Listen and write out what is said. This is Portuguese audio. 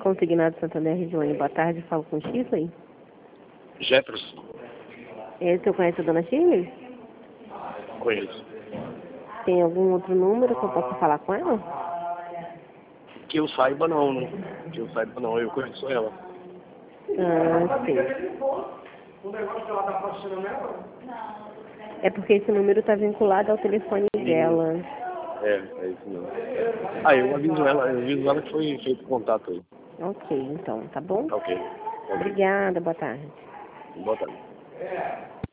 Consignado Santander Regione. Boa tarde, falo com Shirley. Jefferson. Você conhece a dona Shirley? Conheço. Tem algum outro número que eu possa falar com ela? Que eu saiba não, né? Que eu saiba não, eu conheço ela. Ah, sim. O negócio que ela tá passando nela? É porque esse número está vinculado ao telefone dela. É isso mesmo. Eu aviso ela que foi feito contato aí. Ok, então, tá bom? Ok. Obrigada, boa tarde. Boa tarde.